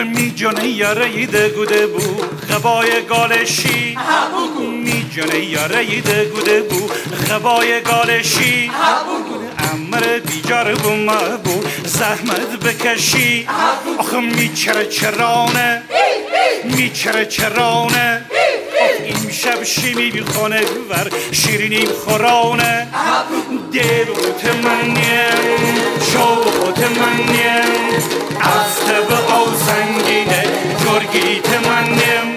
آخه می جانه یاره دگوده بو خبای گالشی می جانه یاره دگوده بو خبای گالشی امر بیجار بو مبو زحمت بکشی آخه میچره چرانه میچره چرانه این شب شیمی بی خانه ور شیرینی خورانه دلوت منیم شوقت منیم از طبع او سنگینه جرگیت منیم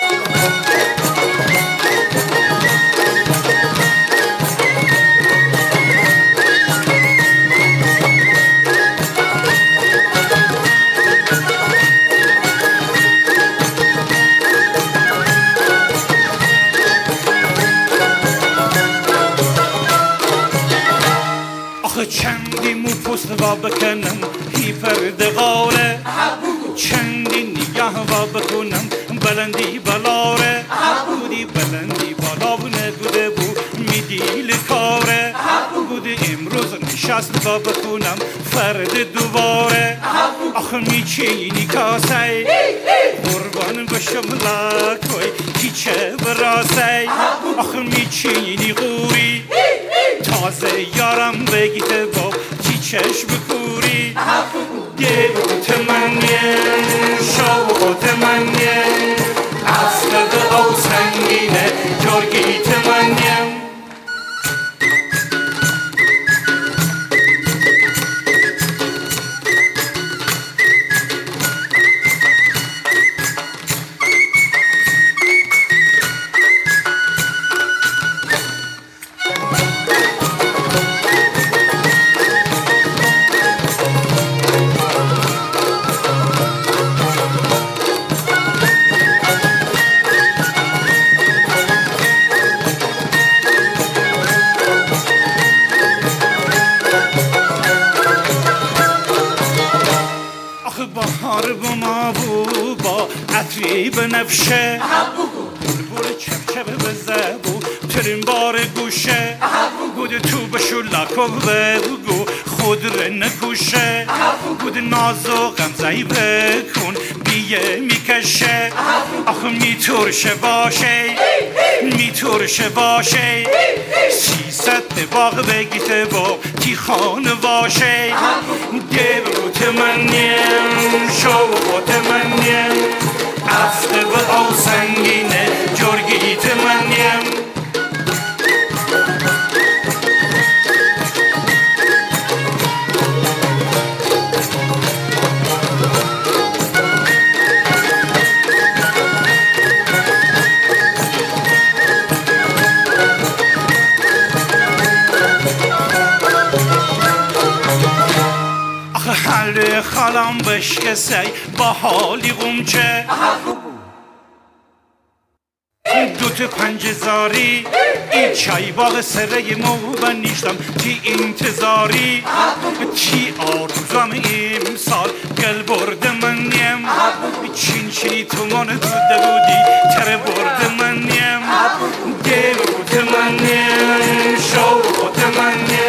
چندی مو پست و بکنم هی پردغاله چندی نگاه و بکنم بلندی بلاره بودی بلندی بالا و نگوده بو میدیل کاره بودی امروز نشست و بکنم فرد دوباره آخه میچینی کاسه قربان بشم لکوی هیچه براسه آخه میچینی غوری تازه یارم بگیته با چی چشم کوری دلوت منیم شوقت منیم اصل او سنگینه جرگیت منیم بهار بما بو با عطری بنفشه بلبل چپچپ بزبو ترین بار گوشه بود تو بشو لکو بگو خود رو نکوشه بود نازو غمزهی بکن بیه میکشه آخه میترشه باشه میترشه باشه 300 باغ بگیته با تی خانه باشه دلوت منیم شوقت منیم اصل و او سنگینه جرگیت منیم حل خالم بشکسی با حالی غمچه دوت پنجزاری این چای باغ سره مو نیشتم تی انتظاری تی آرزوم امسال گل برده منیم چین چینی تو من دوده بودی تر برده منیم دلوت منیم شوقت منیم